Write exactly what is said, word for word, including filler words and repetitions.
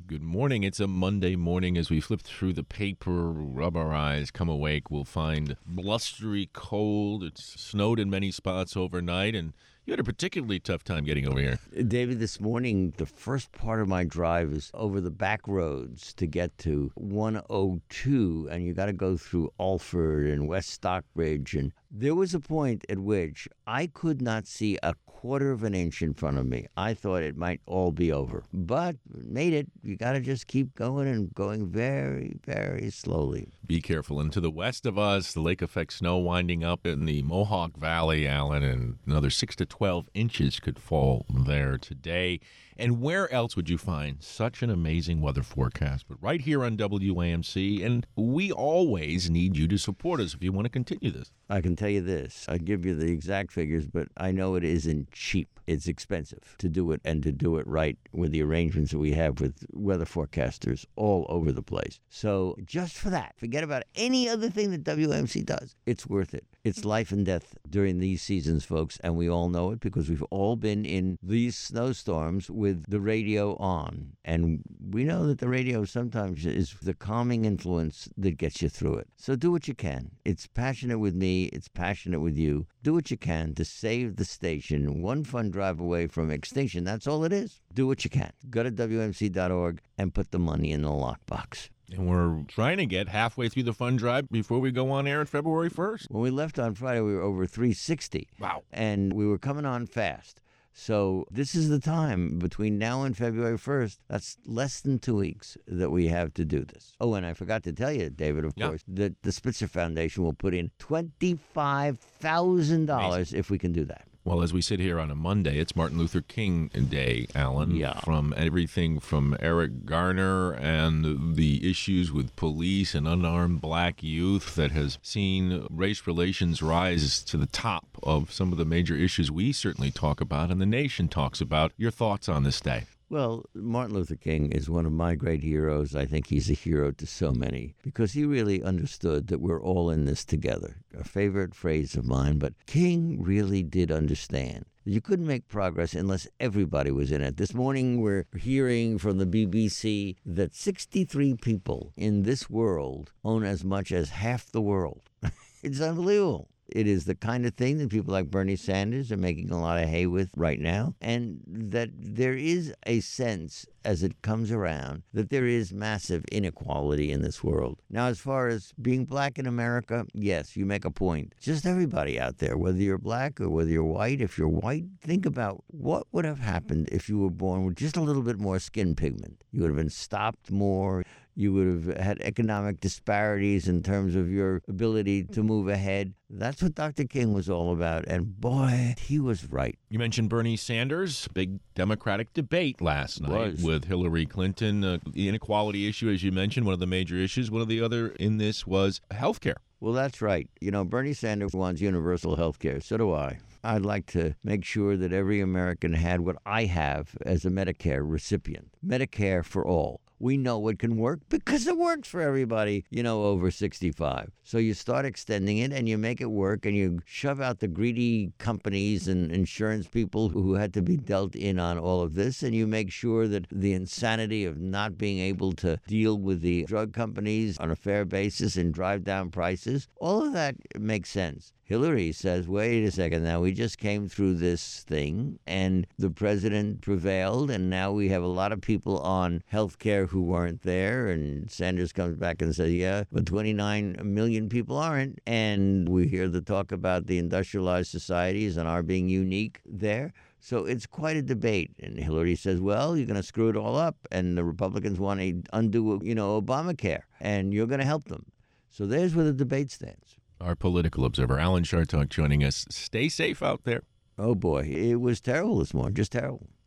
Good morning. It's a Monday morning. As we flip through the paper, rub our eyes, come awake, we'll find blustery cold. It's snowed in many spots overnight, and you had a particularly tough time getting over here. David, this morning, the first part of my drive is over the back roads to get to one oh two, and you got to go through Alford and West Stockbridge. And there was a point at which I could not see a quarter of an inch in front of me. I thought it might all be over, but made it. You got to just keep going and going very, very slowly. Be careful. And to the west of us, the lake effect snow winding up in the Mohawk Valley, Alan, and another six to twelve inches could fall there today. And where else would you find such an amazing weather forecast? But right here on W A M C, and we always need you to support us if you want to continue this. I can tell you this. I give you the exact figures, but I know it isn't cheap. It's expensive to do it and to do it right with the arrangements that we have with weather forecasters all over the place. So just for that, forget about any other thing that W A M C does. It's worth it. It's life and death during these seasons, folks, and we all know it because we've all been in these snowstorms with the radio on. And we know that the radio sometimes is the calming influence that gets you through it. So do what you can. It's passionate with me. It's passionate with you. Do what you can to save the station one fun drive away from extinction. That's all it is. Do what you can. Go to W M C dot org and put the money in the lockbox. And we're trying to get halfway through the fund drive before we go on air at February first. When we left on Friday, we were over three sixty. Wow. And we were coming on fast. So this is the time between now and February first. That's less than two weeks that we have to do this. Oh, and I forgot to tell you, David, of yeah. course, that the Spitzer Foundation will put in twenty-five thousand dollars if we can do that. Well, as we sit here on a Monday, it's Martin Luther King Day, Alan. Yeah. From everything from Eric Garner and the issues with police and unarmed black youth that has seen race relations rise to the top of some of the major issues we certainly talk about and the nation talks about. Your thoughts on this day? Well, Martin Luther King is one of my great heroes. I think he's a hero to so many because he really understood that we're all in this together. A favorite phrase of mine, but King really did understand. You couldn't make progress unless everybody was in it. This morning we're hearing from the B B C that sixty-three people in this world own as much as half the world. It's unbelievable. It is the kind of thing that people like Bernie Sanders are making a lot of hay with right now, and that there is a sense as it comes around that there is massive inequality in this world. Now, as far as being black in America, yes, you make a point. Just everybody out there, whether you're black or whether you're white, if you're white, think about what would have happened if you were born with just a little bit more skin pigment. You would have been stopped more. You would have had economic disparities in terms of your ability to move ahead. That's what Doctor King was all about. And boy, he was right. You mentioned Bernie Sanders, big Democratic debate last night Was. with Hillary Clinton. Uh, the inequality issue, as you mentioned, one of the major issues. One of the other in this was health care. Well, that's right. You know, Bernie Sanders wants universal health care. So do I. I'd like to make sure that every American had what I have as a Medicare recipient. Medicare for all. We know it can work because it works for everybody, you know, over sixty-five. So you start extending it and you make it work and you shove out the greedy companies and insurance people who had to be dealt in on all of this. And you make sure that the insanity of not being able to deal with the drug companies on a fair basis and drive down prices, all of that makes sense. Hillary says, wait a second now, we just came through this thing and the president prevailed and now we have a lot of people on health care who weren't there. And Sanders comes back and says, yeah, but twenty-nine million people aren't. And we hear the talk about the industrialized societies and our being unique there. So it's quite a debate. And Hillary says, well, you're going to screw it all up. And the Republicans want to undo, you know, Obamacare and you're going to help them. So there's where the debate stands. Our political observer, Alan Chartock, joining us. Stay safe out there. Oh, boy. It was terrible this morning. Just terrible.